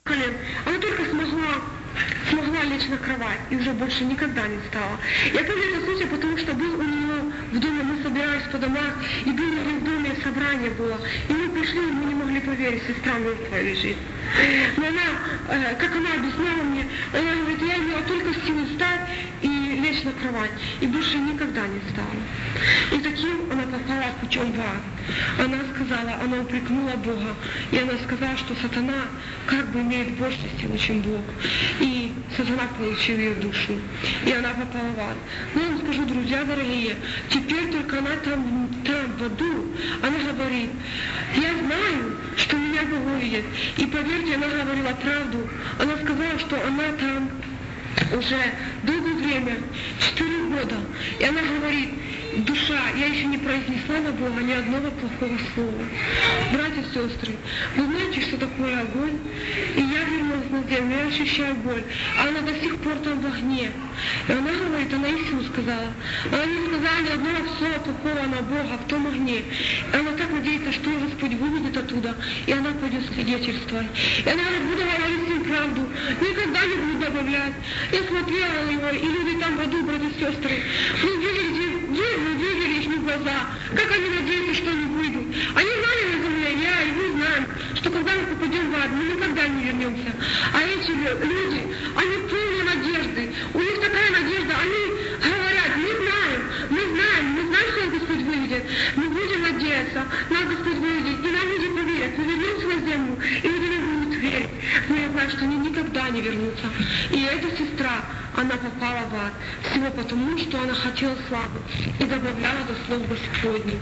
колен. Она только смогла лечь на кровать и уже больше никогда не встала. Я помню этот случай, потому что был у нее в доме, мы собирались по домах, и было в доме собрание было. И мы пришли, и мы не могли поверить, сестра мертвая лежит. Но она, как она объясняла мне, она говорит, я имела только силы встать и лечь на кровать, и больше никогда не встала. И таким она попала путем в ад. Она сказала, она упрекнула Бога, и она сказала, что сатана как бы имеет больше силы, чем Бог. И сатана получил ее душу, и она попала в ад. Но я вам скажу, друзья дорогие, теперь только она там в аду, она говорит, я знаю, что меня Бог увидит. И поверьте, она говорила правду. Она сказала, что она там уже долгое время, 4 года. И она говорит, душа, я еще не произнесла на Бога ни одного плохого слова. Братья и сестры, вы знаете, что такое огонь? И я вернулась на землю, я ощущаю боль. А она до сих пор там в огне. И она говорит, она истину сказала. Она не сказала ни одного слова плохого на Бога в том огне. И она так надеется, что Господь выведет оттуда, и она пойдет свидетельствовать. И она говорит, буду говорить им правду, никогда не буду добавлять. Я смотрела на его, и люди там в аду, братья и сестры, вы видели их глаза, как они надеются, что они выйдут. Они знали на земле, я и вы знаем, что когда мы попадем в ад, мы никогда не вернемся. А эти люди, они полны надежды, у них такая надежда, они говорят, мы знаем, что Господь выведет, мы будем надеяться, нас Господь выведет, и нам люди поверят, мы вернемся на землю, и люди не будут верить. Но я знаю, что они никогда не вернутся. И эта сестра, она попала в ад, всего потому, что она хотела славы и добавляла до слов Господних.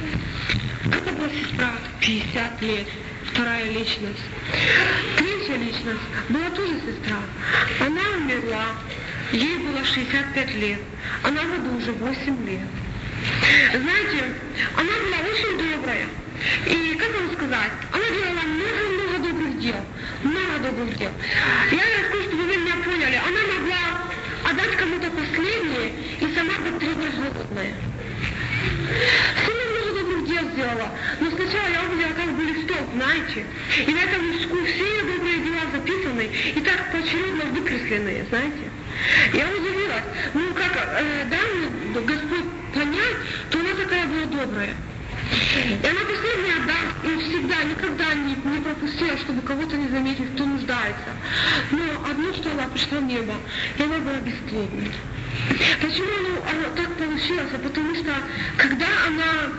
Это была сестра 50 лет, вторая личность. Третья личность была тоже сестра. Она умерла, ей было 65 лет, она в аду уже 8 лет. Знаете, она была очень добрая. И, как вам сказать, она делала много добрых дел. Я расскажу, чтобы вы меня поняли. Она могла отдать кому-то последнее и сама быть 3 дня голодная. Сама много добрых дел сделала. Но сначала я увидела как бы листок, знаете. И на этом листку все ее добрые дела записаны и так поочередно выкресленные, знаете. Я удивилась. Ну как, дай Господь понять, то она такая была добрая. И она последняя отдаст, и всегда, никогда не пропустила, чтобы кого-то не заметить, кто нуждается. Но одно, что она пришла в небо, и она была бесплодной. Почему оно так получилось? Потому что, когда она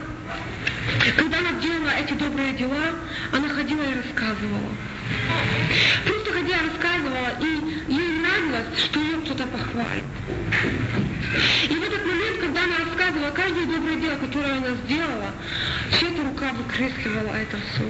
делала эти добрые дела, она ходила и рассказывала. Просто ходила и рассказывала, и ей нравилось, что ее кто-то похвалит. И в этот момент, когда она рассказывала каждое доброе дело, которое она сделала, чья-то рука выкресливала это все.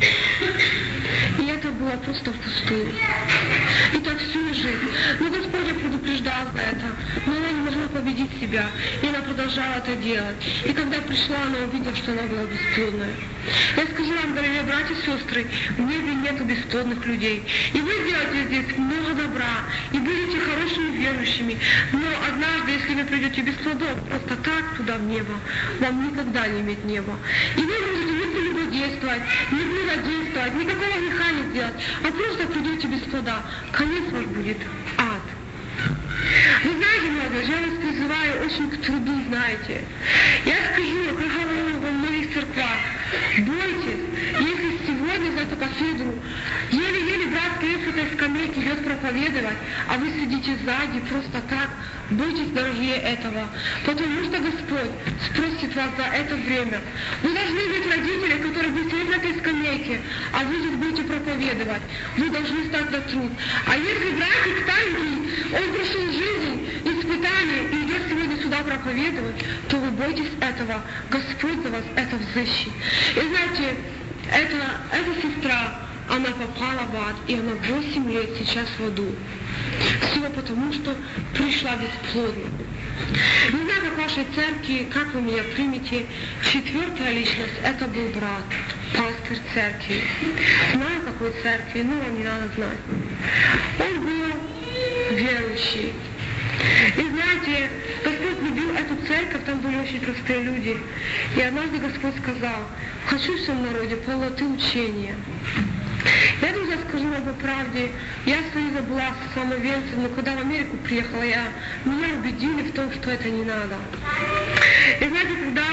И это было просто впустую. И так всю жизнь. Но Господь предупреждал за это, но она не могла победить себя, и она продолжала это делать. И когда пришла, она увидела, что она была бесплодная. Я скажу вам, дорогие братья и сестры, в небе нету бесплодных людей. И вы делаете здесь много добра, и будете хорошими верующими. Но однажды, если вы придете без плодов, просто так туда в небо, вам никогда не иметь неба. И вы можете не прелюбодействовать, не блудодействовать, никакого греха не сделать, а просто придете без плода. Конец ваш будет ад. Вы знаете, молодежь, я вас призываю очень к труду, знаете. Я скажу, как говорю во многих церквах, бойтесь, если сегодня за эту кафедру еле-еле брат стоит с этой скамейки, идет проповедовать, а вы сидите сзади просто так, бойтесь, дорогие, этого, потому что Господь спросит вас за это время. Вы должны быть родители, которые будут сидеть на этой скамейке, а вы здесь будете проповедовать. Вы должны стать на труд. А если братик старенький, он прошел жизнь, испытание, и идет сегодня сюда проповедовать, то вы бойтесь этого. Господь за вас это взыщет. И знаете, эта сестра, она попала в ад, и она 8 лет сейчас в аду. Всего потому, что пришла бесплодно. Не знаю, как в вашей церкви, как вы меня примете. 4-я личность, это был брат, пастырь церкви. Знаю, какой церкви, но вам не надо знать. Он был верующий. И знаете, Господь любил эту церковь, там были очень простые люди. И однажды Господь сказал, хочу в всем народе полноты учения. Я, друзья, скажу вам по правде, я в Союзе была самовенцем, но когда в Америку приехала, меня убедили в том, что это не надо. И знаете, когда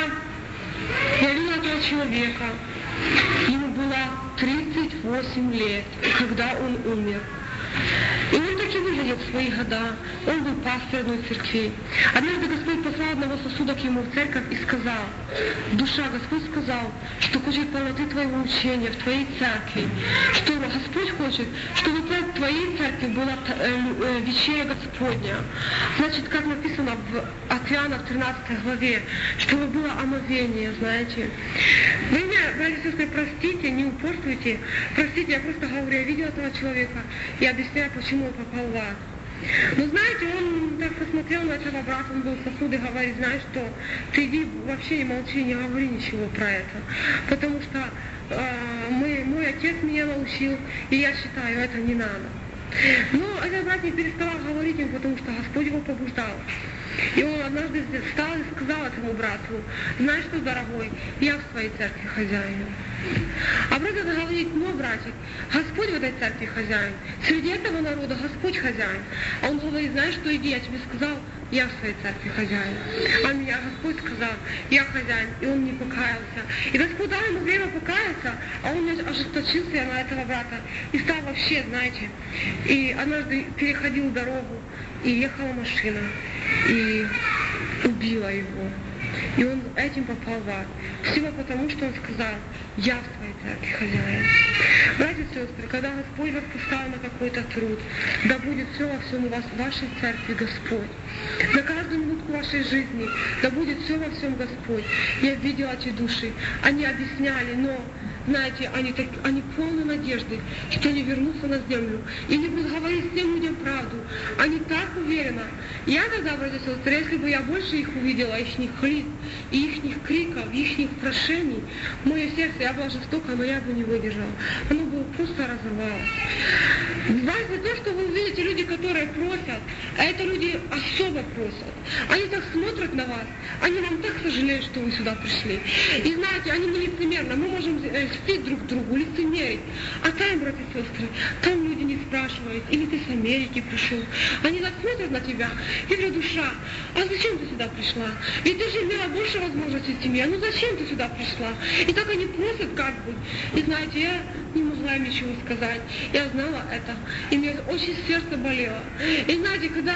я видела этого человека, ему было 38 лет, когда он умер. И он так и выглядел в свои года. Он был пастор одной церкви. Однажды Господь послал одного сосуда к ему в церковь и сказал: душа, Господь сказал, что хочет полноты твоего учения в твоей церкви, что Господь хочет, чтобы в твоей церкви была вечеря Господня. Значит, как написано в Иоанна в 13 главе, чтобы было омовение, знаете. Вы меня, братья и сестры, простите, не упорствуйте. Простите, я просто говорю, я видела этого человека и объясняю, почему он попал в ад. Но знаете, он так посмотрел на этого брата, он был сосуд и говорит: знаешь что, ты иди вообще не молчи, не говори ничего про это. Потому что мой отец меня научил, и я считаю, это не надо. Но этот брат не переставал говорить им, потому что Господь его побуждал. И он однажды встал и сказал этому брату: знаешь что, дорогой, я в своей церкви хозяин. А брат говорит: ну, братик, Господь в этой церкви хозяин. Среди этого народа Господь хозяин. А он говорит: знаешь что, иди, я тебе сказал, я в своей церкви хозяин. А меня Господь сказал, я хозяин, и он не покаялся. И Господь дал ему время покаяться, а он ожесточился на этого брата и стал вообще, знаете, и однажды переходил дорогу, и ехала машина, и убила его. И он этим попал в ад. Всего потому, что он сказал: я в своей церкви хозяин. Братья и сестры, когда Господь вас поставил на какой-то труд, да будет все во всем у вас, в вашей церкви Господь. На каждую минутку вашей жизни, да будет все во всем Господь. Я видела эти души, они объясняли, но знаете, они полны надежды, что они вернутся на землю и не будут говорить всем людям правду. Они так уверены. Я тогда, братья и сестры, если бы я больше их увидела, их хлип, и их криков, их прошений, мое сердце, я была жестока, но я бы не выдержала. Оно бы просто разорвалось. Важно то, что вы увидите люди, которые просят, а это люди особо просят. Они так смотрят на вас, они вам так сожалеют, что вы сюда пришли. И знаете, они не лицемерно, мы можем льстить друг другу, лицемерить. А там, братья и сестры, там люди не спрашивают, или ты с Америки пришел. Они так смотрят на тебя, и говорят: душа, а зачем ты сюда пришла? Ведь ты же имела больше возможностей в семье, ну зачем ты сюда пришла? И так они просят как бы. И знаете, я не могла им ничего сказать. Я знала это, и мне очень сердце болело. И знаете, когда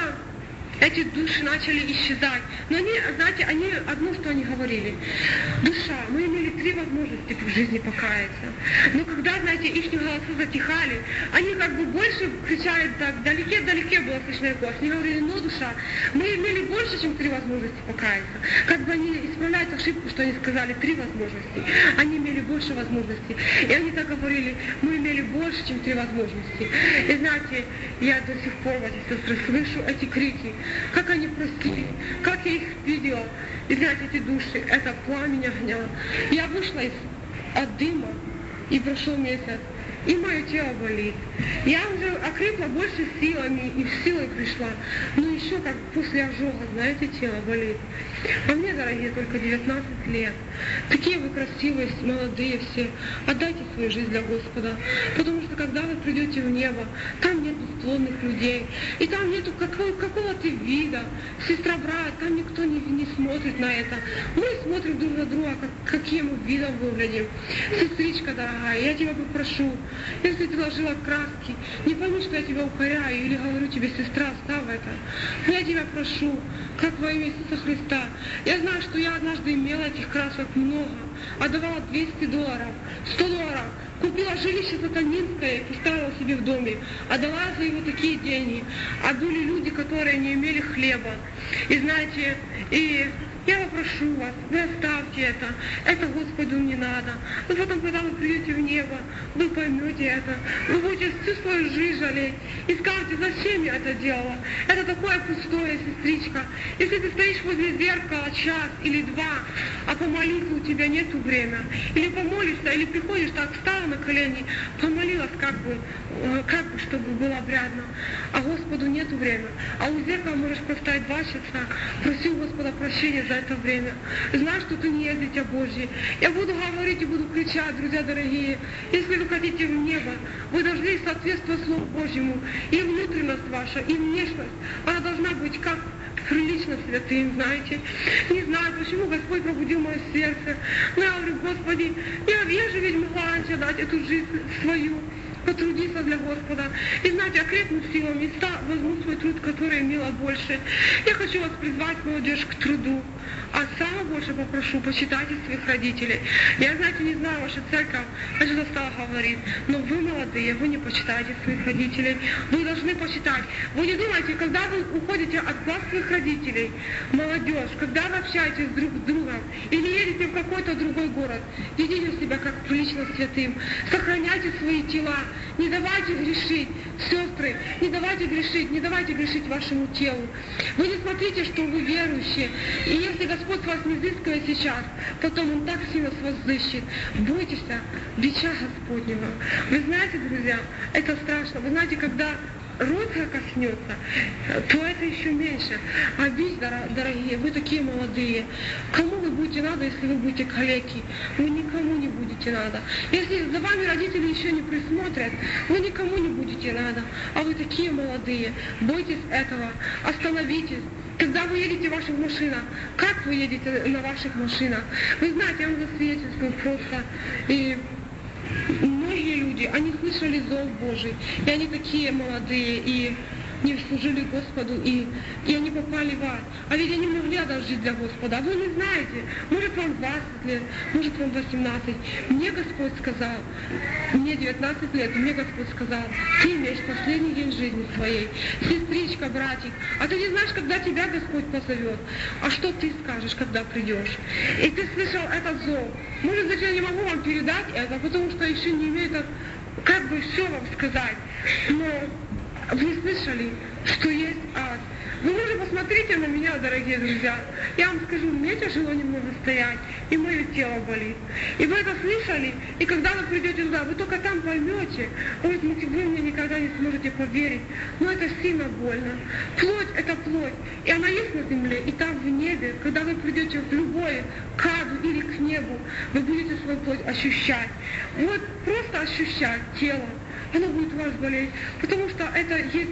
эти души начали исчезать. Но они, знаете, одно, что они говорили: душа, мы имели 3 возможности в жизни покаяться. Но когда, знаете, их голоса затихали, они как бы больше кричали так, вдалеке было слышно их голос. Они говорили: ну, душа, мы имели больше, чем 3 возможности покаяться. Как бы они исправляют ошибку, что они сказали 3 возможности. Они имели больше возможностей. И они так говорили: мы имели больше, чем 3 возможности. И знаете, я до сих пор, братья и сестры, слышу эти крики, как они просили, как я их видела. И знаете, эти души, это пламя огня. Я вышла от дыма, и прошел месяц, и мое тело болит. Я уже окрепла больше силами, и в силы пришла. Но еще как после ожога, знаете, тело болит. А мне, дорогие, только 19 лет. Такие вы красивые, молодые все. Отдайте свою жизнь для Господа. Потому что когда вы придете в небо, там нет склонных людей. И там нету какого-то вида. Сестра, брат, там никто не смотрит на это. Мы смотрим друг на друга, каким мы видом выглядим. Сестричка дорогая, я тебя попрошу, если ты ложила краски, не пойми, что я тебя укоряю или говорю тебе: сестра, оставь это. Но я тебя прошу, как во имя Иисуса Христа. Я знаю, что я однажды имела этих красок много, отдавала $200, $100, купила жилище сатанинское и поставила себе в доме, отдала за его такие деньги. А были люди, которые не имели хлеба. И знаете, и я попрошу вас, вы оставьте это Господу не надо. Но потом, когда вы придете в небо, вы поймете это, вы будете всю свою жизнь жалеть. и скажете, зачем я это делала? Это такое пустое, сестричка. Если ты стоишь возле зеркала час или два, а помолиться у тебя нету времени, или помолишься, или приходишь, так встала на колени, помолилась как бы, чтобы было обрядно, а Господу нету времени. А у зеркала можешь простоять 2 часа, проси у Господа прощения за это время. Знай, что ты не есть дитя Божье. Я буду говорить и буду кричать, друзья дорогие, если вы хотите в небо, вы должны соответствовать Слову Божьему. И внутренность ваша, и внешность, она должна быть как прилично святым, знаете. Не знаю, почему Господь пробудил мое сердце. Но я говорю, Господи, я же ведь могла раньше дать эту жизнь свою, потрудиться для Господа. И знаете, окрепну силами, возьму свой труд, который имела больше. Я хочу вас призвать, молодежь, к труду. А самое больше попрошу, почитайте своих родителей. Я, знаете, не знаю ваша церковь, я же стала говорить, но вы молодые, вы не почитаете своих родителей. Вы должны почитать. Вы не думайте, когда вы уходите от глаз своих родителей, молодежь, когда вы общаетесь друг с другом или едете в какой-то другой город, ведите себя как прилично святым, сохраняйте свои тела, не давайте грешить, сестры, не давайте грешить вашему телу. Вы не смотрите, что вы верующие, и если Господь вас не взыскивает сейчас, потом Он так сильно с вас взыщет. Бойтесь бича Господнего. Вы знаете, друзья, это страшно. Вы знаете, когда родка коснется, то это еще меньше. А ведь, дорогие, вы такие молодые. Кому вы будете надо, если вы будете калеки? Вы никому не будете надо. Если за вами родители еще не присмотрят, вы никому не будете надо. А вы такие молодые. Бойтесь этого. Остановитесь. Когда вы едете в ваших машинах, как вы едете на ваших машинах? Вы знаете, я вам засвидетельствую просто. И многие люди, они слышали зов Божий, и они такие молодые, и не служили Господу, и они попали в ад. А ведь они могли одолжить для Господа. А вы не знаете, может вам 20 лет, может вам 18. Мне Господь сказал, мне 19 лет, и мне Господь сказал, ты имеешь последний день жизни своей. Сестричка, братик, а ты не знаешь, когда тебя Господь позовет. А что ты скажешь, когда придешь? И ты слышал этот зов. Может быть, я не могу вам передать это, потому что еще не имею как бы все вам сказать. Но вы слышали, что есть ад. Вы уже посмотрите на меня, дорогие друзья. Я вам скажу, мне тяжело немного стоять, и мое тело болит. И вы это слышали, и когда вы придете туда, вы только там поймете, вы мне никогда не сможете поверить. Но это сильно больно. Плоть — это плоть, и она есть на земле, и там в небе. Когда вы придете в любое, к аду или к небу, вы будете свою плоть ощущать. Вот просто ощущать тело. Оно будет у вас болеть, потому что это есть,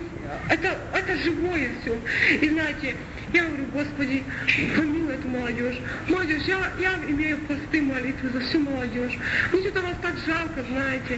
это живое все. И знаете, я говорю, Господи, помилуй эту молодежь. Молодежь, я имею посты молитвы за всю молодежь. Мне что-то вас так жалко, знаете.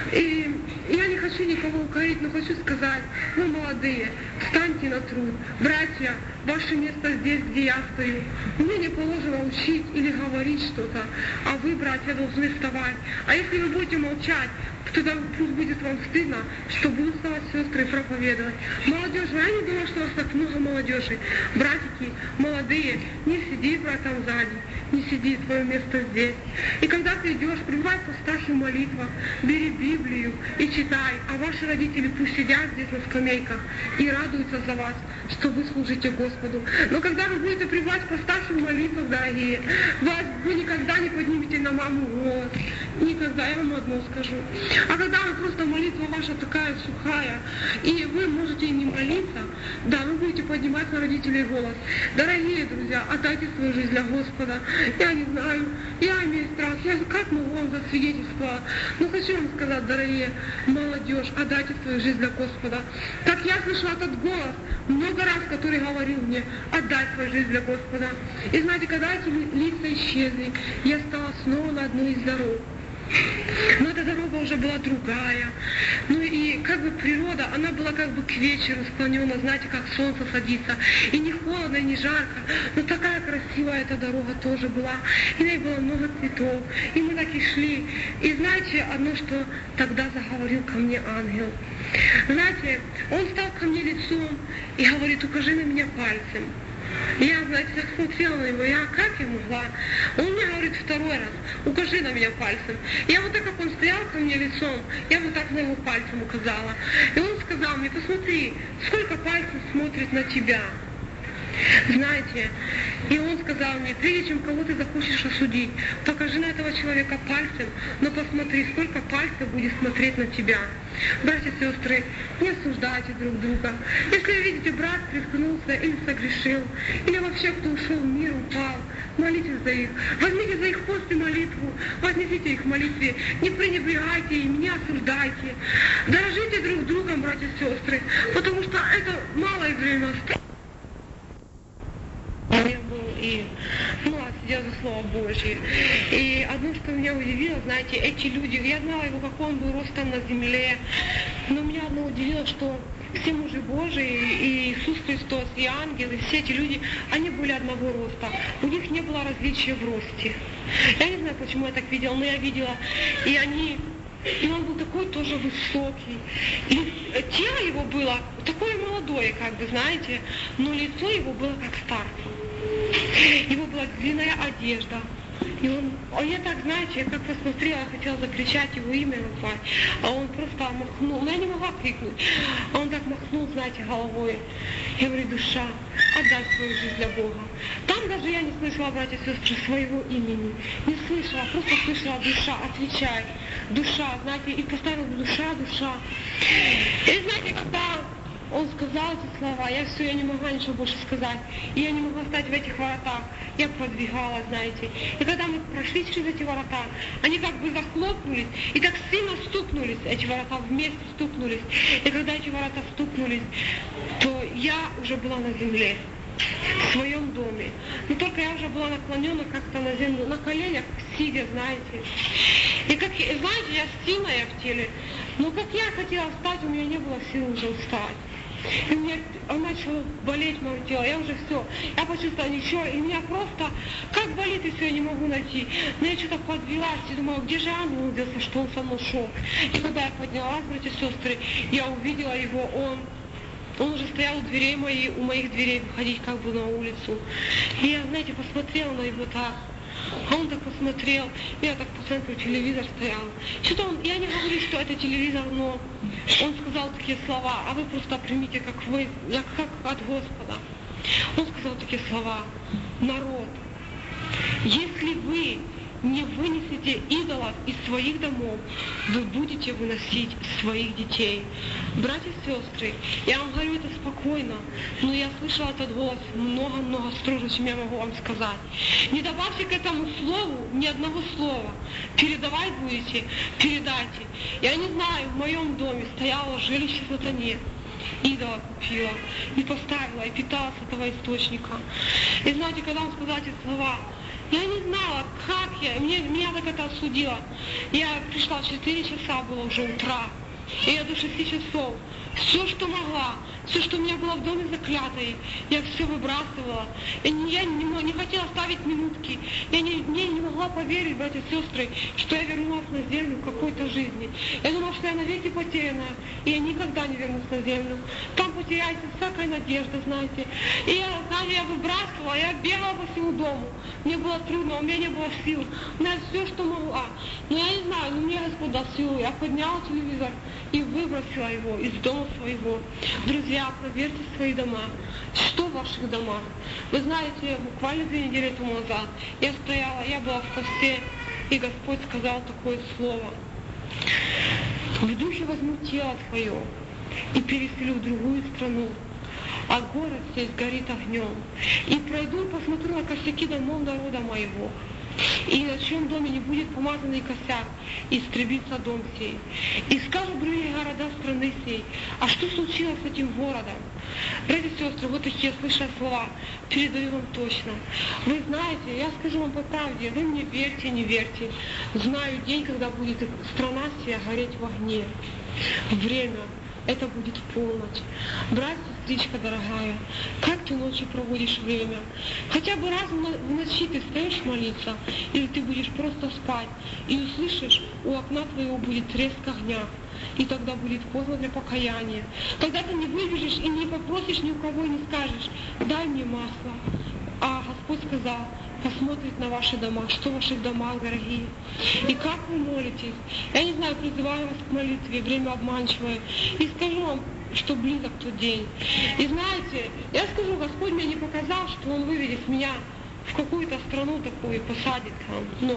И я не хочу никого укорить, но хочу сказать, вы молодые, встаньте на труд. Братья, ваше место здесь, где я стою. Мне не положено учить или говорить что-то, а вы, братья, должны вставать. А если вы будете молчать, тогда пусть будет вам стыдно, что будут вставать сестры и проповедовать. Молодежь, я не думаю, что у вас так много молодежи. Братики, молодые, не сиди, брат, там сзади, не сиди, твое место здесь. И когда ты идешь, пребывай в постах и молитвах, бери Библию и читай, а ваши родители пусть сидят здесь на скамейках и радуются за вас, что вы служите Господу. Но когда вы будете пребывать в постах и молитвах, дорогие, вы никогда не поднимете на маму голос. Никогда, я вам одно скажу. А когда вы просто молитва ваша такая сухая, и вы можете и не молиться, да, вы будете поднимать на родителей голос. Дорогие друзья, отдайте свою жизнь для Господа. Я не знаю, я имею страх, я как могу вам засвидетельствовать? Но хочу вам сказать, дорогие молодежь, отдайте свою жизнь для Господа. Как я слышала этот голос много раз, который говорил мне, отдай свою жизнь для Господа. И знаете, когда эти лица исчезли, я стала снова на одну из дорог. Но эта дорога уже была другая. Ну и как бы природа, она была как бы к вечеру склонена, знаете, как солнце садится. И не холодно, и не жарко. Но такая красивая эта дорога тоже была. И в ней было много цветов. И мы так и шли. И знаете, одно, что тогда заговорил ко мне ангел. Знаете, он стал ко мне лицом и говорит, укажи на меня пальцем. Я, знаете, так смотрела на него, я как я могла? Он мне говорит второй раз, укажи на меня пальцем. Я вот так, как он стоял ко мне лицом, я вот так на его пальцем указала. И он сказал мне, посмотри, сколько пальцев смотрит на тебя. Знаете, и он сказал мне, прежде чем кого ты захочешь осудить, покажи на этого человека пальцем, но посмотри, сколько пальцев будет смотреть на тебя. Братья и сестры, не осуждайте друг друга. Если вы видите, брат приткнулся или согрешил, или вообще кто ушел в мир, упал, молитесь за их. Возьмите за их пост и молитву, вознесите их в молитве, не пренебрегайте им, не осуждайте. Дорожите друг другом, братья и сестры, потому что это малое время осталось. Я был и сидел за Слово Божье. И одно, что меня удивило, знаете, эти люди, я знала его, как он был ростом на земле, но меня одно удивило, что все мужи Божии, и Иисус Христос, и ангелы, все эти люди, они были одного роста. У них не было различия в росте. Я не знаю, почему я так видела, но я видела, и он был такой тоже высокий. И тело его было такое молодое, как бы, знаете, но лицо его было как старца. Его была длинная одежда. И я так, знаете, я как посмотрела, я хотела закричать его имя назвать, а он просто махнул, но я не могла крикнуть, а он так махнул, знаете, головой. Я говорю, душа, отдай свою жизнь для Бога. Там даже я не слышала, братья и сестры, своего имени. Не слышала, просто слышала, душа, отвечай. Душа, знаете, и поставила душа, душа. И знаете, когда он сказал эти слова, я не могла ничего больше сказать. И я не могла стать в этих воротах. Я продвигалась, знаете. И когда мы прошли через эти ворота, они как бы захлопнулись, и так сильно стукнулись, эти ворота вместе стукнулись. И когда эти ворота стукнулись, то я уже была на земле, в своем доме. Но только я уже была наклонена как-то на землю, на коленях, сидя, знаете. И как, знаете, я сильная в теле, но как я хотела встать, у меня не было сил уже встать. И у меня начало болеть мое тело, я уже все, я почувствовала ничего, и меня просто, как болит, и все, я не могу найти. Но я что-то подвелась и думала, где же ангел делся, что он со мной шел. И когда я поднялась, братья и сестры, я увидела его, он уже стоял у моих дверей, выходить как бы на улицу. И я, знаете, посмотрела на его так. А он так посмотрел, я так по центру телевизор стоял. Что-то я не говорю, что это телевизор, но он сказал такие слова, а вы просто примите, как от Господа. Он сказал такие слова, народ, если вы не вынесете идолов из своих домов, вы будете выносить своих детей. Братья и сестры, я вам говорю это спокойно, но я слышала этот голос много-много строже, чем я могу вам сказать. Не добавьте к этому слову ни одного слова. Передавать будете, передайте. Я не знаю, в моем доме стояло жилище сатане. Идола купила, и поставила, и питалась от этого источника. И знаете, когда он сказал эти слова, я не знала, как меня так это осудило. Я пришла в 4 часа, было уже утра, и я до 6 часов, все, что могла, все, что у меня было в доме заклятое, я все выбрасывала. Я не хотела ставить минутки. Я не могла поверить, братья и сестры, что я вернулась на землю в какой-то жизни. Я думала, что я навеки потерянная, и я никогда не вернусь на землю. Там потеряется всякая надежда, знаете. И я выбрасывала, я бегала по всему дому. Мне было трудно, у меня не было сил. У меня все, что могла. Но я не знаю, мне Господь дал силу. Я подняла телевизор и выбросила его из дома своего. Друзья, проверьте свои дома. Что в ваших домах? Вы знаете, буквально 2 недели тому назад я была в посте, и Господь сказал такое слово. В духе возьму тело твое и переселю в другую страну, а город здесь горит огнем. И пройду и посмотрю на косяки домов народа моего. И на чьем доме не будет помазанный косяк, истребится дом сей. И скажут другие города страны сей, а что случилось с этим городом? Братья и сестры, вот такие слыша слова, передаю вам точно. Вы знаете, я скажу вам по правде, вы мне верьте, не верьте. Знаю день, когда будет страна сия гореть в огне. Время. Это будет полночь. Брат, сестричка дорогая, как ты ночью проводишь время? Хотя бы раз в ночи ты встаешь молиться, или ты будешь просто спать, и услышишь, у окна твоего будет треск огня. и тогда будет поздно для покаяния. Когда ты не выбежишь и не попросишь ни у кого, и не скажешь: дай мне масло. А Господь сказал: посмотрит на ваши дома, что в ваших домах, дорогие, и как вы молитесь. Я не знаю, призываю вас к молитве, время обманчивое, и скажу вам, что близок тот день. И знаете, я скажу, Господь мне не показал, что Он выведет меня в какую-то страну такую и посадит там, но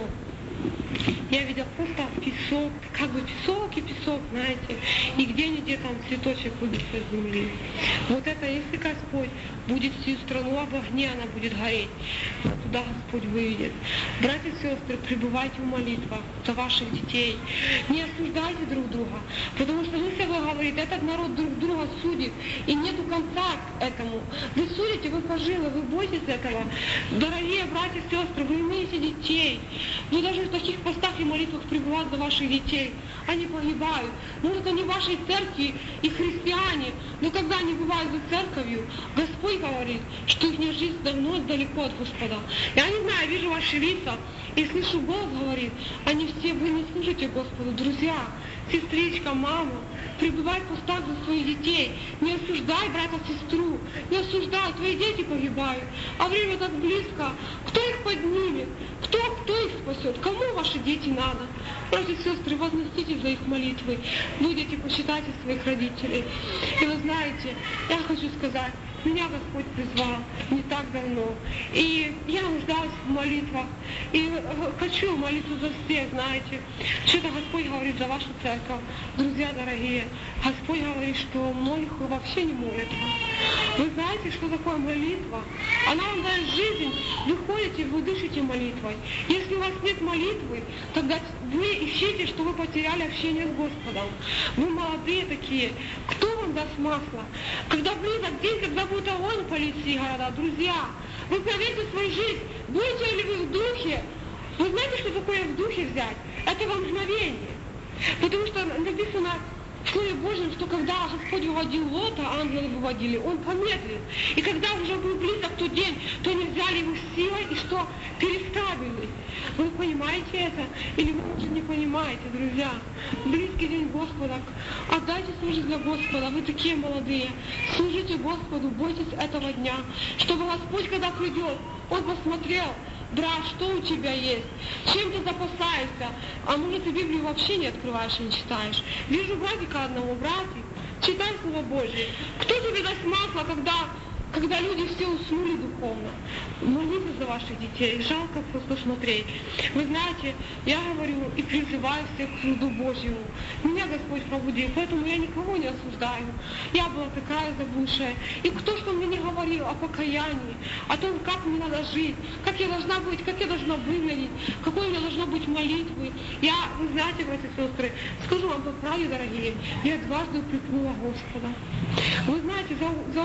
я видела просто песок, как бы песок и песок, знаете, и где-нибудь там цветочек выбьется с земли. Вот это, если Господь будет всю страну об огне, она будет гореть, туда Господь выведет. Братья и сестры, пребывайте в молитвах за ваших детей. Не осуждайте друг друга, потому что Иисус говорит, этот народ друг друга судит, и нету конца к этому. Вы судите, вы пожилы, вы бойтесь этого. Дорогие братья и сестры, вы имеете детей. Вы даже в таких постах и молитвах пребывать за ваших детей. Они погибают. Может, они в вашей церкви и христиане, но когда они бывают за церковью, Господь говорит, что их жизнь давно далеко от Господа. Я не знаю, вижу ваши лица и слышу голос, говорит, они все, вы не служите Господу. Друзья, сестричка, мама, пребывай в постах за своих детей. Не осуждай брата, сестру, не осуждай, твои дети погибают. А время так близко. Кто их поднимет? Кто их спасет? Кому ваши дети надо? Братья и сестры, возносите за их молитвы. Будете посчитать своих родителей. И вы знаете, я хочу сказать, меня Господь призвал не так давно. И я нуждалась в молитвах. И хочу молиться за всех, знаете. Что-то Господь говорит за вашу церковь. Друзья дорогие, Господь говорит, что молитвы вообще не молятся. Вы знаете, что такое молитва? Она вам дает жизнь. Вы ходите, вы дышите молитвой. Если у вас нет молитвы, тогда вы ищите, что вы потеряли общение с Господом. Вы молодые такие. Кто вам даст масло? Когда близок день, когда будет огонь полиции города, друзья, вы проверьте свою жизнь. Будете ли вы в духе? Вы знаете, что такое в духе взять? Это во мгновение. Потому что написано в Слове Божьем, что когда Господь выводил Лота, ангелы выводили, он помедлил. И когда уже был близок тот день, то они взяли его силой и что? Переставили. Вы понимаете это? Или вы уже не понимаете, друзья? Близкий день Господа. Отдайте свою жизнь для Господа. Вы такие молодые. Служите Господу, бойтесь этого дня. Чтобы Господь, когда придет, Он посмотрел, брат, что у тебя есть? Чем ты запасаешься? А может, ты Библию вообще не открываешь и не читаешь? Вижу братика одного, братик, читай Слово Божие. Кто тебе даст масло, когда люди все уснули духовно? Молитесь за ваших детей. Жалко просто смотреть. Вы знаете, я говорю и призываю всех к суду Божьему. Меня Господь пробудил, поэтому я никого не осуждаю. Я была такая заблудшая. И кто что мне не говорил о покаянии, о том, как мне надо жить, как я должна быть, как я должна выглядеть, какой у меня должна быть молитвы. Вы знаете, братья и сестры, скажу вам по правде, дорогие, я дважды упрекнула Господа. Вы знаете,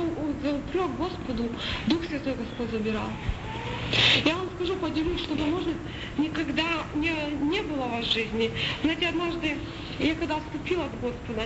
за упрек Господу Дух Святой Господь забирал. Я вам скажу, поделюсь, чтобы, может, никогда не было в вас жизни. Знаете, однажды я когда отступила от Господа,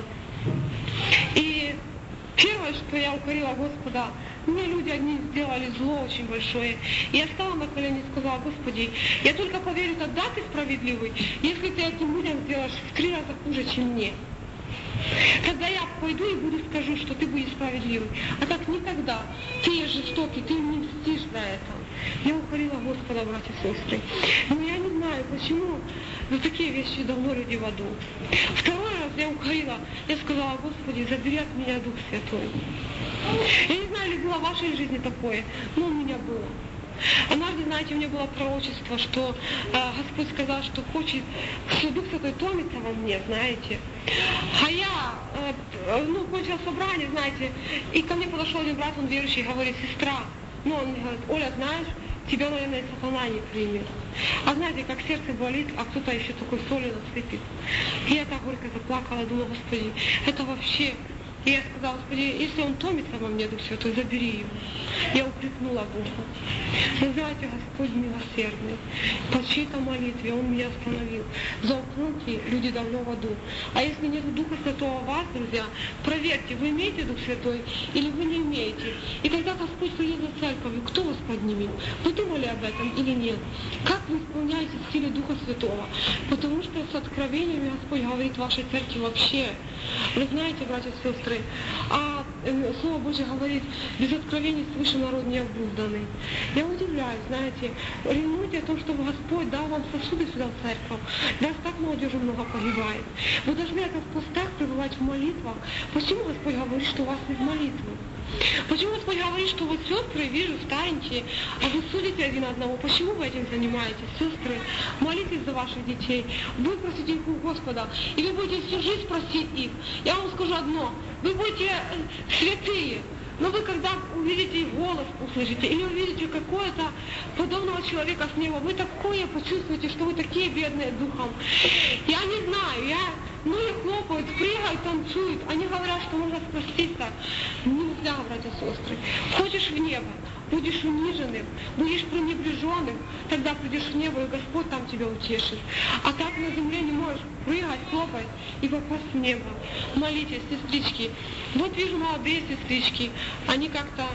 и первое, что я укорила Господа, мне люди одни сделали зло очень большое. И я стала на колени и сказала: Господи, я только поверю, тогда ты справедливый, если ты этим людям сделаешь в 3 раза хуже, чем мне. Тогда я пойду и скажу, что ты будешь справедливый. А так никогда. Ты жестокий, ты не мстишь за это. Я укорила Господа, братья и сестры. Но я не знаю, почему за такие вещи давно люди в аду. Второй раз я укорила, я сказала: Господи, забери от меня Дух Святой. Я не знаю, ли было в вашей жизни такое, но у меня было. Однажды, знаете, у меня было пророчество, что Господь сказал, что хочет, что Дух Святой томится во мне, знаете. А я, кончила собрание, знаете, и ко мне подошел один брат, он верующий, говорит: сестра, он мне говорит: Оля, знаешь, тебя, наверное, сатана не примет. А знаете, как сердце болит, а кто-то еще такой солью насыпет. И я так горько заплакала, думала: Господи, это вообще И я сказала: Господи, если он томится во мне, Дух Святой, забери его. Я упрекнула Бога. Вы знаете, Господь милосердный. По чьей-то молитве Он меня остановил. За укрытие люди давно в аду. А если нет Духа Святого в вас, друзья, проверьте, вы имеете Дух Святой или вы не имеете. И когда Господь придет за церковью, кто вас поднимет? Вы думали об этом или нет? Как вы исполняете стиль Духа Святого? Потому что с откровениями Господь говорит вашей церкви вообще. Вы знаете, братья и сестры, а Слово Божье говорит: без откровений свыше народ не обузданный. Я удивляюсь, знаете, ревнуйте о том, чтобы Господь дал вам сосуды сюда в церковь. Нас так молодежи много погибает. Вы должны это в постах пребывать в молитвах. Почему Господь говорит, что у вас нет молитвы? Почему Господь говорит, что вы, сестры, вижу, встанете, а вы судите один одного? Почему вы этим занимаетесь, сестры? Молитесь за ваших детей, выпросите их у Господа, и вы будете всю жизнь просить их. Я вам скажу одно: вы будете святые, но вы когда увидите их голос, услышите, или увидите какое-то подобного человека с неба, вы такое почувствуете, что вы такие бедные духом. Я не знаю, многие хлопают, прыгают, танцуют. Они говорят, что можно спастись-то. Нельзя, братья и сестры. Ходишь в небо, будешь униженным, будешь пренебреженным, тогда придешь в небо, и Господь там тебя утешит. А так на земле не можешь прыгать, хлопать и попасть в небо. Молитесь, сестрички. Вот вижу молодые сестрички, они как-то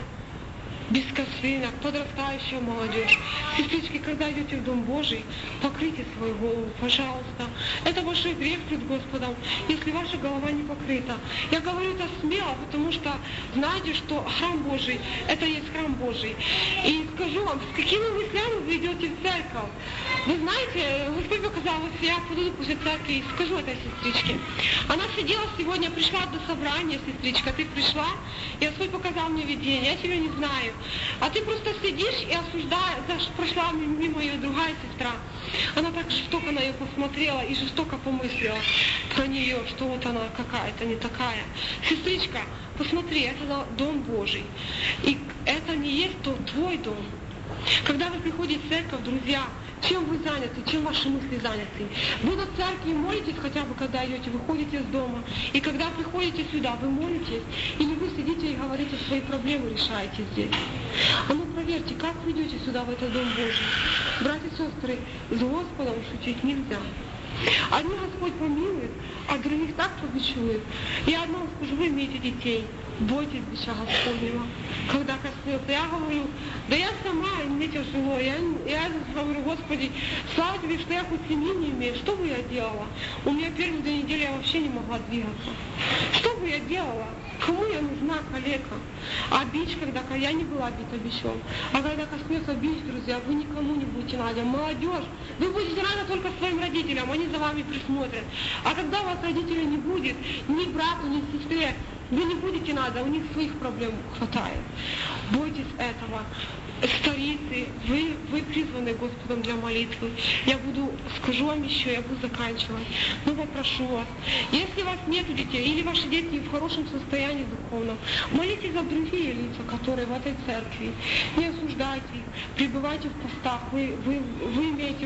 без косынок, подрастающая молодежь. Сестрички, когда идете в Дом Божий, покройте свою голову, пожалуйста. Это большой грех пред Господом, если ваша голова не покрыта. Я говорю это смело, потому что знаете, что храм Божий – это есть храм Божий. И скажу вам, с какими мыслями вы идете в церковь. Вы знаете, Господь показал, если я пойду после церкви и скажу этой сестричке. Она сидела сегодня, пришла до собрания, сестричка, ты пришла, и Господь показал мне видение, я тебя не знаю. А ты просто сидишь и осуждаешь, прошла мимо ее другая сестра. Она так жестоко на нее посмотрела и жестоко помыслила про нее, что вот она какая-то не такая. Сестричка, посмотри, это Дом Божий. И это не есть твой дом. Когда вы приходите в церковь, друзья, чем вы заняты, чем ваши мысли заняты? Вы на церкви молитесь хотя бы, когда идете, выходите из дома. И когда приходите сюда, вы молитесь, или вы сидите и говорите, свои проблемы решаете здесь. А ну проверьте, как вы идете сюда, в этот Дом Божий. Братья и сестры, с Господом шутить нельзя. Одни Господь помилует, а других так побичует. Я одному скажу: вы имеете детей, бойтесь бича Господнего. Когда коснется, я говорю, да я сама, мне тяжело. Я говорю: Господи, слава Тебе, что я хоть семьи не имею. Что бы я делала? У меня первые 2 недели я вообще не могла двигаться. Что бы я делала? Кому я нужна, калека? А бич, когда я не была бита бичом. А когда коснется бич, друзья, вы никому не будете надо. Молодежь, вы будете рады только своим родителям, они за вами присмотрят. А когда у вас родителей не будет, ни брату, ни сестре, вы не будете надо, у них своих проблем хватает. Бойтесь этого. Старицы, вы призваны Господом для молитвы. Я скажу вам еще, я буду заканчивать. Но попрошу вас, если у вас нет детей, или ваши дети в хорошем состоянии духовном, молитесь за другие лица, которые в этой церкви. Не осуждайте их, пребывайте в постах. Вы имеете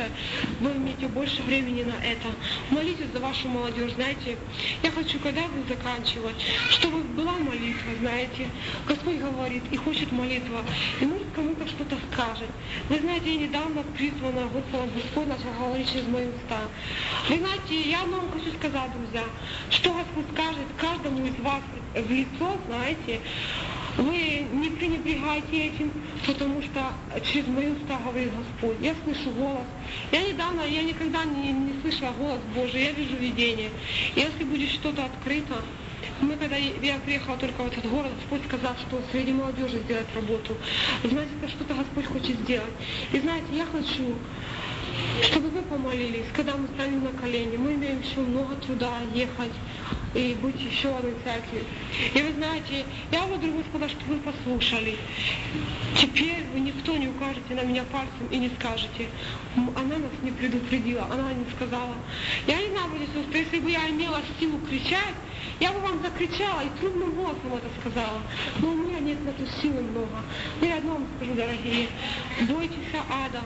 больше времени на это. Молитесь за вашу молодежь. Знаете, я хочу, когда буду заканчивать, чтобы была молитва, знаете. Господь говорит и хочет молитва. И может кому-то что-то скажет. Вы знаете, я недавно призвана Господом, Господь начал говорить через мои уста. Вы знаете, я вам хочу сказать, друзья, что Господь скажет каждому из вас в лицо, знаете, вы не пренебрегайте этим, потому что через мои уста говорит Господь. Я слышу голос. Я никогда не слышала голос Божий, я вижу видение. И если будет что-то открыто, когда я приехала только в этот город, Господь сказал, что среди молодежи сделать работу. Знаете, это что-то Господь хочет сделать. И знаете, я хочу, чтобы вы помолились, когда мы станем на колени. Мы имеем еще много труда ехать и быть еще в одной церкви. И вы знаете, я благодарю Господа, что вы послушали. Теперь вы никто не укажете на меня пальцем и не скажете: она нас не предупредила, она не сказала. Я не знаю, братья и сестры, если бы я имела силу кричать, я бы вам закричала и трудным голосом это сказала. Но у меня нет на то силы много. Я одно вам скажу, дорогие: бойтесь ада,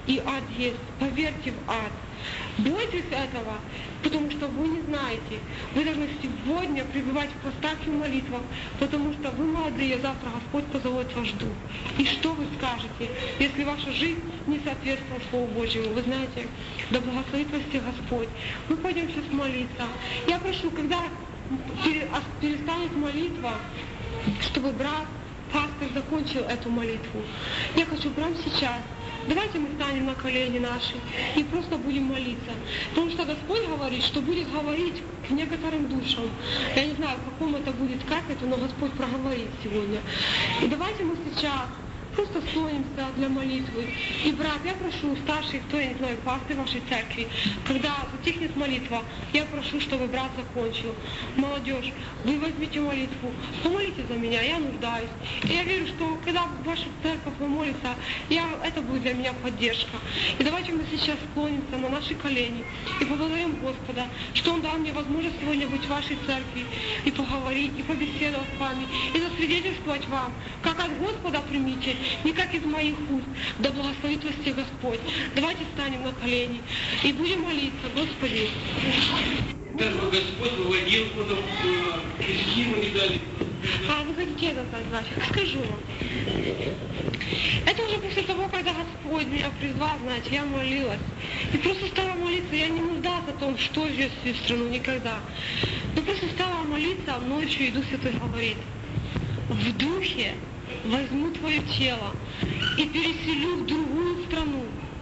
и ад есть. Поверьте в ад. Бойтесь этого, потому что вы не знаете. Вы должны сегодня пребывать в постах и молитвах, потому что вы молодые, завтра Господь позовет ваш дух. И что вы скажете, если ваша жизнь не соответствует Слову Божьему? Вы знаете, да благословит вас всех Господь. Мы пойдем сейчас молиться. Я прошу, когда перестанет молитва, чтобы брат, пастор закончил эту молитву. Я хочу прямо сейчас. Давайте мы станем на колени наши и просто будем молиться. Потому что Господь говорит, что будет говорить к некоторым душам. Я не знаю, в каком это будет, как это, но Господь проговорит сегодня. И давайте мы сейчас просто склонимся для молитвы. И, брат, я прошу старших, кто, я не знаю, пастырь вашей церкви, когда затихнет молитва, я прошу, чтобы брат закончил. Молодежь, вы возьмите молитву, помолите за меня, я нуждаюсь. И я верю, что когда ваша церковь помолится, это будет для меня поддержка. И давайте мы сейчас склонимся на наши колени и поблагодарим Господа, что Он дал мне возможность сегодня быть в вашей церкви и поговорить, и побеседовать с вами, и засвидетельствовать вам, как от Господа примите, не как из моих уст, да благословит вас всех Господь. Давайте встанем на колени и будем молиться, Господи. Даже Господь выводил потом из Киева и дали. Вы хотите это сказать? Скажу вам. Это уже после того, когда Господь меня призвал, знаете, я молилась. И просто стала молиться, я не нуждалась о том, что вез в страну, никогда. Но просто стала молиться, ночью и Дух Святой говорит: в духе возьму твое тело и переселю в другую страну.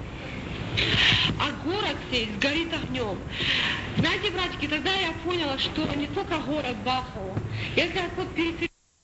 А город сей сгорит огнем. Знаете, братики, тогда я поняла, что не только город Бахова. Если Господь переселил